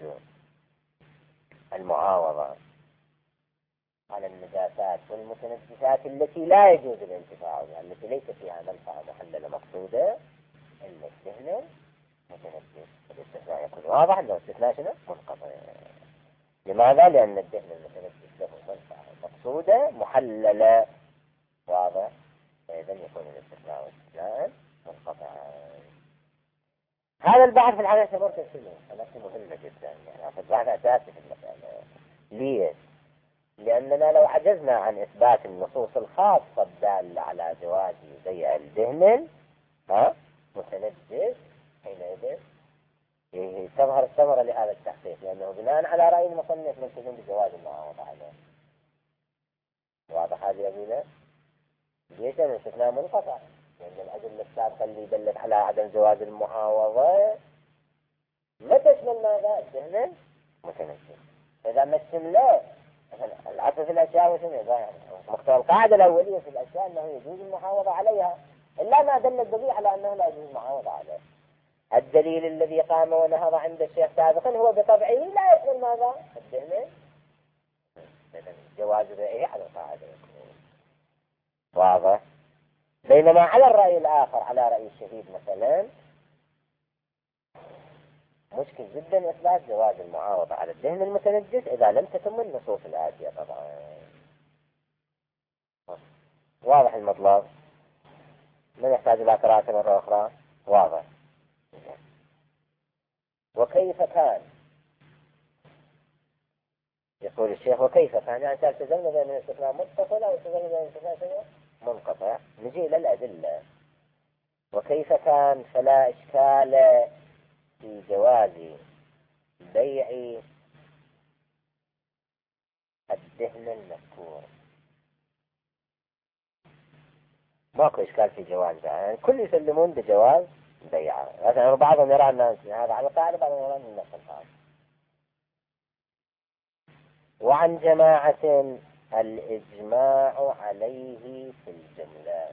المعاوضة على النجاسات والمتنجسات التي لا يجوز الانتفاع بها، التي ليس فيها منفعة محللة مقصودة إلا الدهن متنجس. الاستثناء يكون واضح أنه استثناء شنو؟ منقطع. لماذا؟ لأن الدهن المتنجس له منفعة مقصودة محللة. واضح؟ فإذا يكون الاستثناء واستثناء منقطعا. هذا البحث في الحقيقة مركز كله نفسه مهمة جدا، يعني البحث أساسي في المسألة. ليش؟ لأننا لو عجزنا عن إثبات النصوص الخاصة الدالة على جواز بيع الدهن ها متنجس، حينئذ تظهر الثمرة لهذا التحقيق، لأنه بناء على رأي المصنف نلتزم بجواز المعاوضة عليه. واضح هذه أبينا؟ ليش؟ لأن الاستثناء منقطع، لأن الأدلة السابقة اللي دلت على عدم جواز المعاوضة ما تشمل ماذا؟ الدهن متنجس. إذا ما تشمله العطف في الأشياء وشنو؟ مقتضى القاعدة الأولية في الأشياء أنه يجوز المحافظة عليها، إلا ما دل الدليل على أنه لا يجوز المحافظة عليه. الدليل الذي قام ونهض عند الشيخ سابقا هو بطبعه لا يشمل ماذا؟ الدهن، جواز بيعه على القاعدة. واضح؟ بينما على الرأي الآخر، على رأي الشهيد مثلا، مشكل جدا إثبات جواز المعاوضة على الدهن المتنجس إذا لم تتم النصوص الآتية طبعا. واضح المطلب؟ من يحتاج إلى قراءة مرة أخرى؟ واضح. وكيف كان؟ يقول الشيخ وكيف كان؟ يعني التزمنا بين الاستثناء متصل أو التزمنا بين الاستثناء منقطع. نجي إلى الأدلة. وكيف كان فلا إشكال في جواز بيع الدهن المذكور. ماكو إشكال في جواز بيعه، يعني كل يسلمون بجواز بيعه، لكن بعضهم يرى أن هذا على قاعدة، بعضهم يرى أن نفس الحال. وعن جماعة الإجماع عليه في الجملة.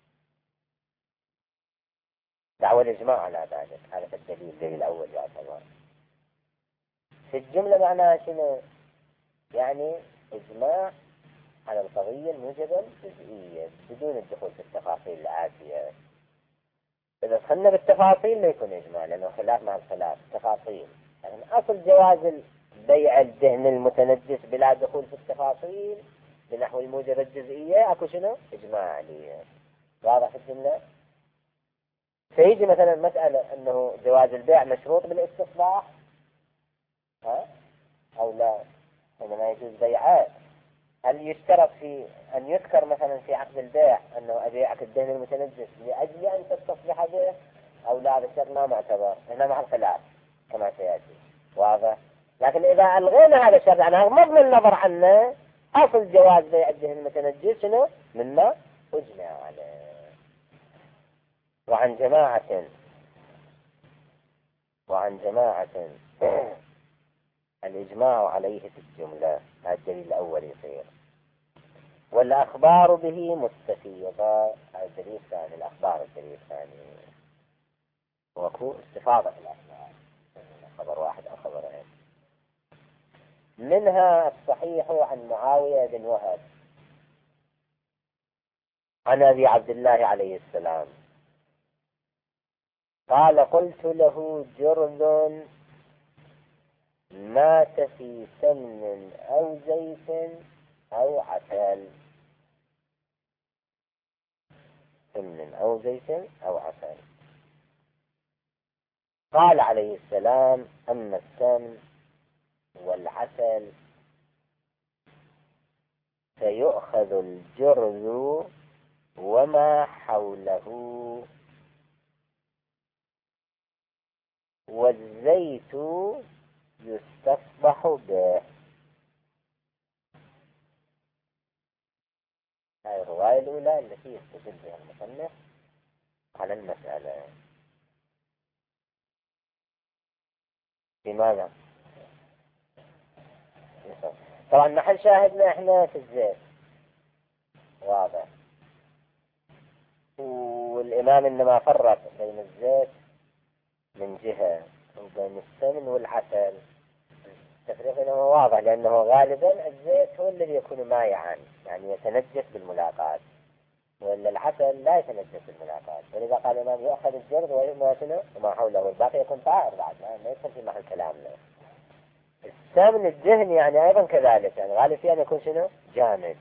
دعوى الإجماع على ذلك، هذا الدليل الدليل الأول يعتبر في الجملة. معناها شنو؟ يعني إجماع على القضية الموجبة الجزئية بدون الدخول في التفاصيل الآتية. إذا دخلنا بالتفاصيل لا يكون إجماع، لأنه خلاف مع الخلاف تفاصيل. يعني أصل جواز بيع الدهن المتنجس بلا دخول في التفاصيل بنحو الموجبة الجزئية أكو شنو؟ إجماع عليه. واضح في الجملة؟ سيجي مثلا مسألة أنه جواز البيع مشروط بالاستصلاح، ها؟ أو لا، إنما يجوز بيعه. هل يشترط في أن يذكر مثلا في عقد البيع أنه أبيعك الدهن المتنجس لأجل أن تستصلح به أو لا؟ هذا الشرط ما معتبر، هنا مع الخلاف كما سيأتي. واضح؟ لكن إذا ألغينا هذا الشرط عنها غض النظر عنه، أصل جواز بيع الدهن المتنجس شنو؟ مما أجمع عليه. وعن جماعة وعن جماعة الإجماع عليه في الجملة، هذا الدليل الأول يصير. والأخبار به مستفيضة، هذا الدليل الثاني. الأخبار الدليل الثاني وكو استفاضة في الأخبار، خبر واحد أو خبرين. منها الصحيح عن معاوية بن وهب عن أبي عبد الله عليه السلام قال قلت له جرذ مات في سمن أو زيت أو عسل. سمن أو زيت أو عسل. قال عليه السلام أما السمن والعسل فيؤخذ الجرذ وما حوله والزيت يستصبح به. هذه الرواية الأولى التي يستدل بها المصنف على المسألة. لماذا؟ طبعا محل شاهدنا احنا في الزيت واضح، والإمام إنما فرق بين الزيت من جهة وبين السمن والعسل. التفريق هنا واضح، لأنه غالبا الزيت هو الذي يكون مائعا، يعني يتنجس بالملاقات، وإلا العسل لا يتنجس بالملاقات. ولذا قال الإمام يؤخذ الجرد ويؤمن وما حوله والباقي يكون طائر بعد، ما يدخل في محل كلامنا. السمن الدهن يعني أيضا كذلك، يعني غالب فيه أن يكون شنو؟ جامد.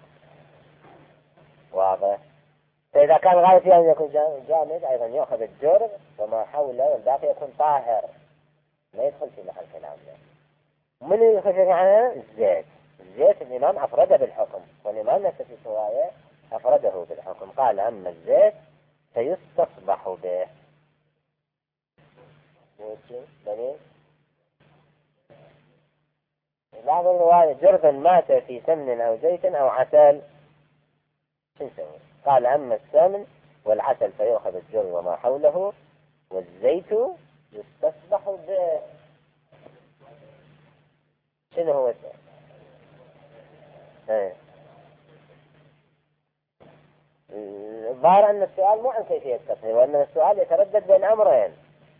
واضح؟ فإذا كان غالب فيه أن يكون جامد أيضا يؤخذ الجرد وما حوله والباقي يكون طاهر، ما يدخل في محل كلامنا. من يخفف عنه؟ الزيت. الزيت الإمام أفرده بالحكم، والإمام نفسه في الرواية أفرده بالحكم، قال أما الزيت فيستصبح به. دليل بعض الرواية جرذ مات في سمن أو زيت أو عسل شو نسوي؟ قال أما السمن والعسل فيأخذ الجرذ وما حوله والزيت يستصبح به. شنو هو الزيت؟ ايه الظاهر أن السؤال مو عن كيفية التصنيف، وأن السؤال يتردد بين أمرين،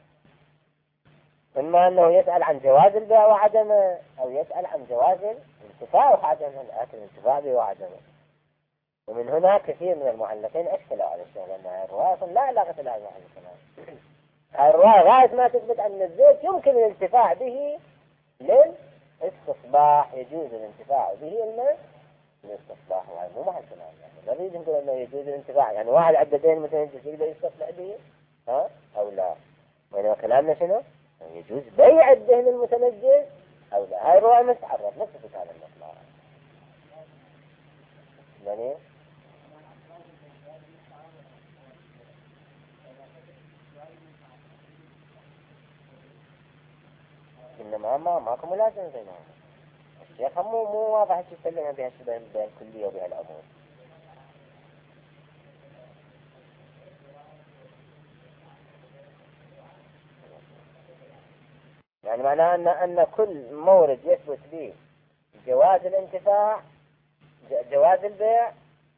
إما أنه يسأل عن جواز البيع وعدمه، أو يسأل عن جواز الانتفاع وعدمه، لكن الانتفاع به وعدمه. ومن هنا كثير من المعلقين أشكلوا على الشيء، لأن الرواية لا علاقة لها مع الكلام. الرواية غاية ما تثبت أن الزيت يمكن الانتفاع به للاستصباح، يجوز الانتفاع به الماء الاستصلاح يعني مو محل كلام، يعني لا نريد نقول انه يجوز الانتفاع، يعني واحد عنده دين متنجس يقدر يستصلح به ها او لا، وإنما كلامنا شنو؟ يجوز بيع الدهن المتنجس او لا. هاي الرواية مستعرف نفس في هذا المطلع يعني إنما ما ماكو ملازمة بينهم. الشيخ مو مو واضح ايش يسلمها بها الشبه بين الكلية وبها العموم. يعني معناه أن أن كل مورد يثبت به جواز الانتفاع جواز البيع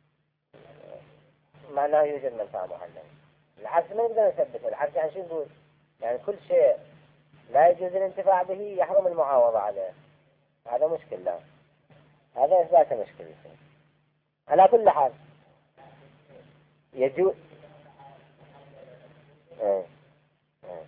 معناه يوجد منفعة محللة. العكس ما نقدر نثبته. العكس يعني شو نقول؟ يعني كل شيء لا يجوز الانتفاع به يحرم المعاوضة عليه. هذا مشكلة، هذا إثبات مشكلة. على كل حال يجوز ايه. ايه.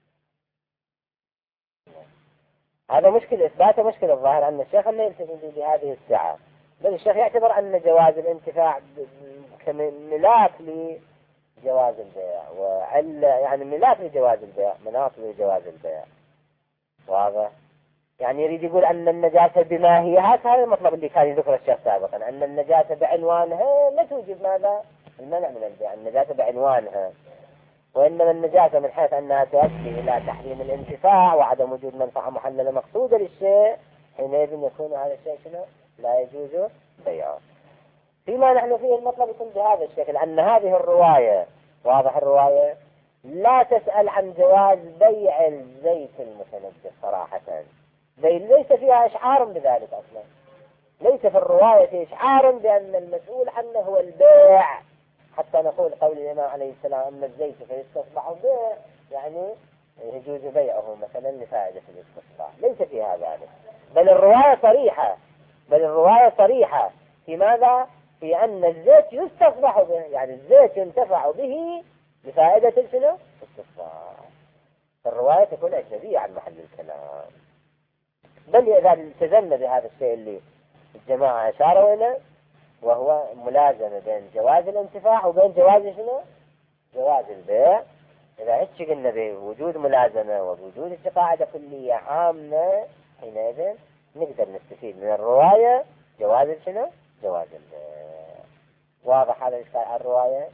هذا مشكلة إثباته مشكلة الظاهر أن الشيخ لا يلتزم بهذه السعة، بل الشيخ يعتبر أن جواز الانتفاع كملاك لجواز البيع وعل يعني ملاك لجواز البيع مناط لجواز البيع. واضح؟ يعني يريد يقول أن النجاسة بماهيها هذا المطلب اللي كان يذكر الشيخ سابقا، أن النجاسة بعنوانها لا توجب ماذا؟ المنع من البيع. النجاسة بعنوانها، وإنما النجاسة من حيث أنها تؤدي إلى تحريم الانتفاع وعدم وجود منفعة محللة مقصودة للشيء، حينئذ يكون هذا الشيء شنو؟ لا يجوز بيعه. فيما نحن فيه المطلب يكون بهذا الشكل، أن هذه الرواية واضح الرواية لا تسأل عن جواز بيع الزيت المتنجس صراحة، ليس فيها إشعار بذلك أصلا. ليس في الرواية إشعار بأن المسؤول عنه هو البيع، حتى نقول قول الإمام عليه السلام أن الزيت فيستصبح بيع يعني يجوز بيعه مثلا لفائدة الاستصباح. ليس فيها ذلك، بل الرواية صريحة بل الرواية صريحة في ماذا؟ في أن الزيت يستصبح به، يعني الزيت ينتفع به لفائدة شنو؟ الاستصباح. الرواية تكون أجنبية عن محل الكلام. بل إذا التزمنا بهذا الشيء اللي الجماعة أشاروا إليه، وهو ملازمة بين جواز الانتفاع وبين جواز شنو؟ جواز البيع. إذا هيك قلنا بوجود ملازمة وبوجود قاعدة كلية عامة، حينئذ نقدر نستفيد من الرواية جواز شنو؟ جواز البيع. واضح هذا الإشكال على الرواية؟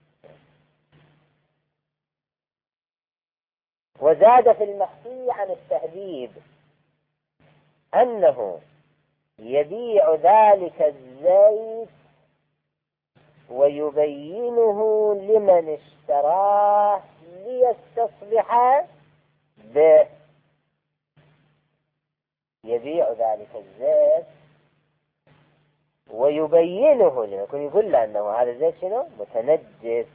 وزاد في المخفي عن التهذيب أنه يبيع ذلك الزيت ويبينه لمن اشتراه ليستصلح به. يبيع ذلك الزيت ويبينه لمن يكون يقول له أنه هذا الزيت شنو؟ متنجس.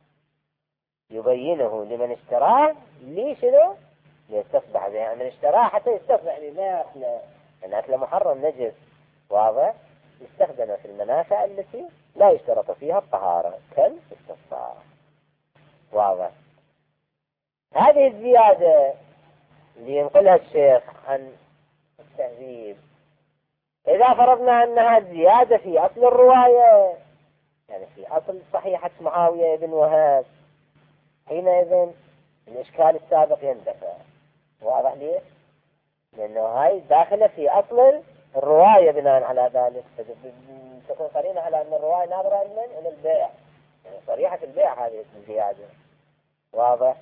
يبينه لمن اشتراه لي شنو؟ ليستصلح به، يعني من اشتراه حتى يستصلح به ما أكله، الأكل محرم نجس. واضح؟ يستخدم في المنافع التي لا يشترط فيها الطهارة كالاستصلاح. واضح؟ هذه الزيادة اللي ينقلها الشيخ عن التهذيب، إذا فرضنا أنها زيادة في أصل الرواية، يعني في أصل صحيحة معاوية بن وهاب، حينئذ الإشكال السابق يندفع. واضح ليه؟ لأنه هاي داخلة في أصل الرواية بناء على ذلك، تكون قرينة على أن الرواية ناظرة من إلى البيع، يعني صريحة البيع هذه الزيادة. واضح؟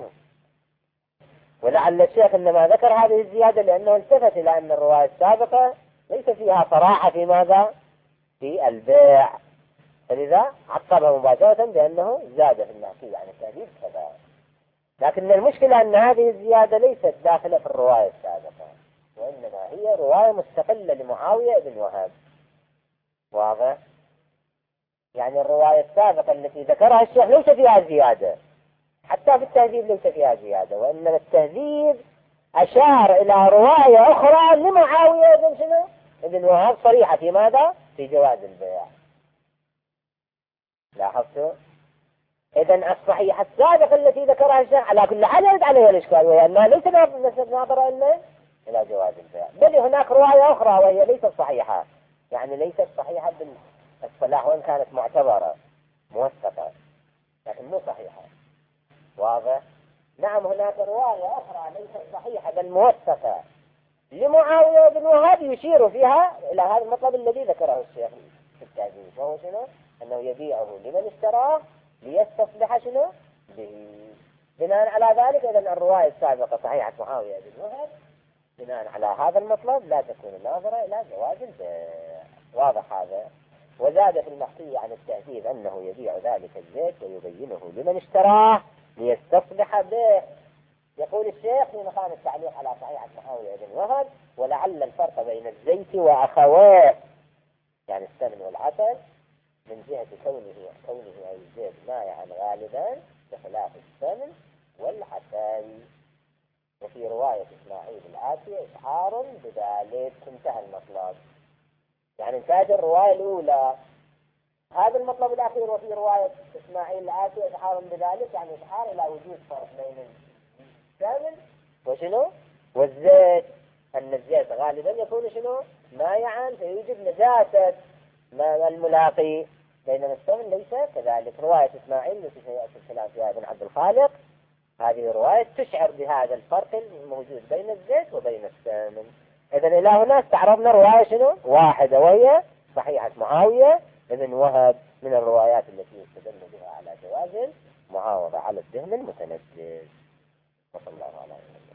ولعل الشيخ إنما ذكر هذه الزيادة لأنه التفت إلى أن الرواية السابقة ليس فيها صراحة في ماذا؟ في البيع، فلذا عقبها مباشرة بأنه زاد في المحكي عن التهذيب كذا. لكن المشكلة أن هذه الزيادة ليست داخلة في الرواية السابقة، وإنما هي رواية مستقلة لمعاوية بن وهاب. واضح؟ يعني الرواية السابقة التي ذكرها الشيخ ليس فيها زيادة، حتى في التهذيب ليس فيها زيادة، وإنما التهذيب أشار إلى رواية أخرى لمعاوية بن شنو؟ ابن وهاب صريحة في ماذا؟ في جواز البيع. لاحظتوا؟ إذن الصحيحة السابقة التي ذكرها الشيخ على كل حال يرد عليها الإشكال، وهي أنها ليس ناظرة إلا إلى جواز البيع، بل هناك رواية أخرى وهي ليست صحيحة، يعني ليست صحيحة بالصلاح وإن كانت معتبرة موثقة، لكن مو صحيحة. واضح؟ نعم هناك رواية أخرى ليست صحيحة بل موثقة لمعاوية بن وهب يشير فيها إلى هذا المطلب الذي ذكره الشيخ في التعزيز، وهو شنو؟ أنه يبيعه لمن اشتراه ليستصلح شنو؟ به. بناء على ذلك إذن الرواية السابقة صحيحة معاوية بن وهب بناء على هذا المطلب لا تكون الناظرة إلى جواز البيع. واضح هذا؟ وزاد في المحصية عن التهذيب أنه يبيع ذلك الزيت ويبينه لمن اشتراه ليستصلح به. يقول الشيخ في مقام التعليق على صحيحة معاوية بن وهب: ولعل الفرق بين الزيت وأخواه يعني السمن والعسل من جهة كونه كونه أي الزيت مائعا غالبا بخلاف السمن والعسل. وفي رواية إسماعيل الآتية إشعار بذلك. انتهى المطلب. يعني انتهت الرواية الأولى. هذا المطلب الأخير وفي رواية إسماعيل الآتية إشعار بذلك، يعني إشعار إلى وجود فرق بين السمن وشنو والزيت، أن الزيت غالبا يكون شنو مائعا فيوجد نجاسة ما الملاقي، بينما السمن ليس كذلك. رواية إسماعيل التي سيأتي الكلام فيها ابن عبد الخالق، هذه الرواية تشعر بهذا الفرق الموجود بين الزيت وبين السمن. إذن إلى هنا استعرضنا رواية شنو واحدة وهي صحيحة معاوية ابن وهب من الروايات التي يستدل بها على جواز المعاوضة على الدهن المتنجس. وصلى الله عليه وسلم.